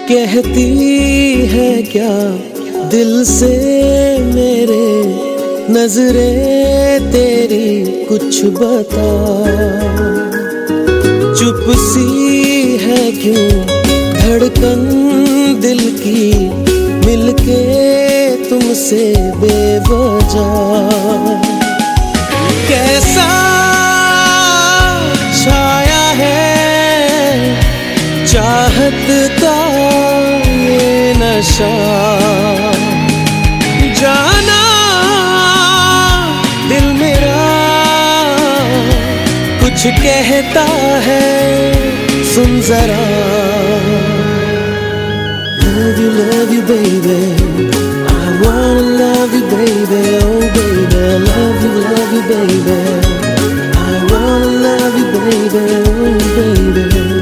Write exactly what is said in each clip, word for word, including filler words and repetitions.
कहती है क्या दिल से मेरे, नजरें तेरी कुछ बता। चुप सी है क्यों धड़कन दिल की, मिलके तुमसे बेवजह। कैसा छाया है चाहत का ये नशा, जाना दिल मेरा कुछ कहता है, सुन जरा। Love you, love you, baby. I wanna love you, baby. Oh, baby, love you, love you, baby. I wanna love you, baby. Oh, baby.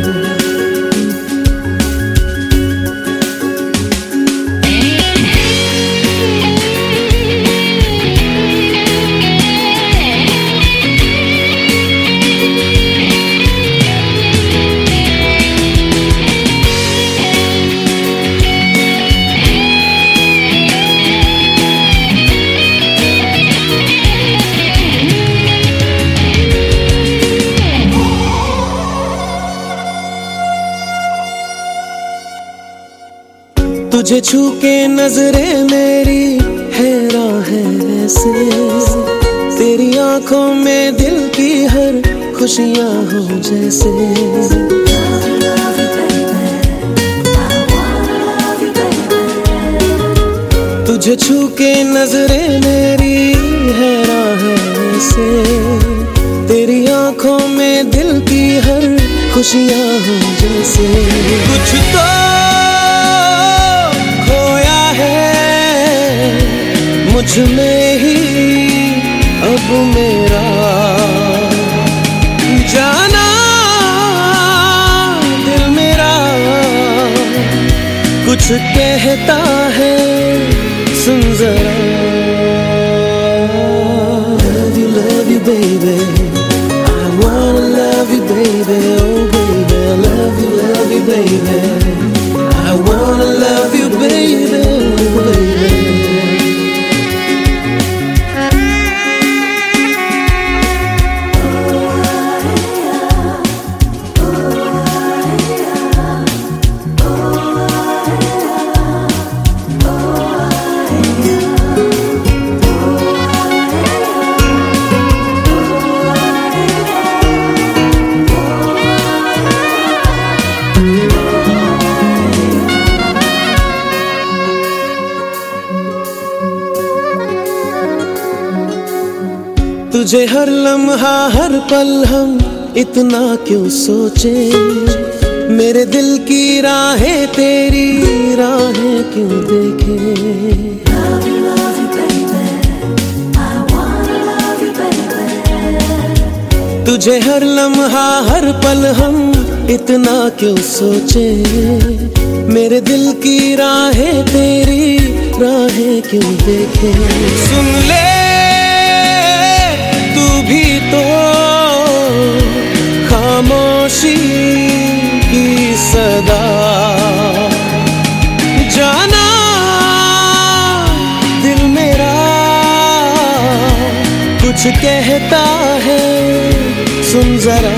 तुझे छू के नजरें मेरी हैरान है ऐसे, तेरी आंखों में दिल की हर खुशियां हो जैसे। तुझे छू के नजरें मेरी हैरान है ऐसे, तेरी आंखों में दिल की हर खुशियां हो जैसे। कुछ तो मुझ में ही अब मेरा, जाना दिल मेरा कुछ कहता है, सुन जरा। Love you, love you, baby. I wanna love you, baby. Oh, baby, love you, love you, baby. I wanna love you, baby. Oh, baby. तुझे हर लम्हा हर पल हम इतना क्यों सोचे, मेरे दिल की राहें तेरी राहें क्यों देखे। तुझे हर लम्हा हर पल हम इतना क्यों सोचे, मेरे दिल की राहें तेरी राहें क्यों देखे। सुन ले तू भी तो खामोशी की सदा, जाना दिल मेरा कुछ कहता है, सुन जरा।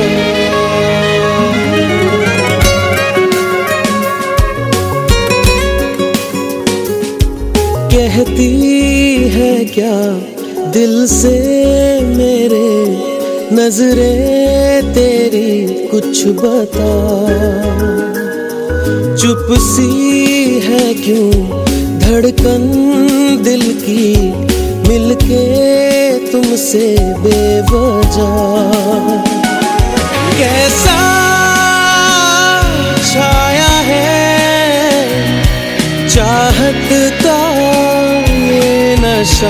कहती है क्या दिल से मेरे, नजरें तेरी कुछ बता। चुप सी है क्यों धड़कन दिल की, मिलके तुमसे बेवजह। कैसा छाया है चाहत का ये नशा,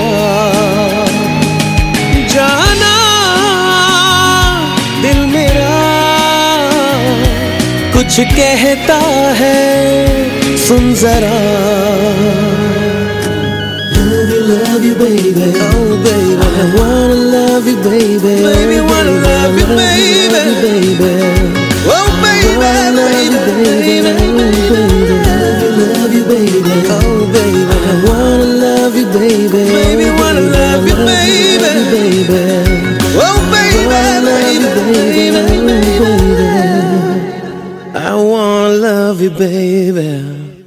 जाना दिल मेरा कुछ कहता है, सुन जरा। Love you, love you, baby. Oh, baby, I wanna love you, baby. Baby, wanna love you, baby. Oh, baby, baby, baby, baby. baby.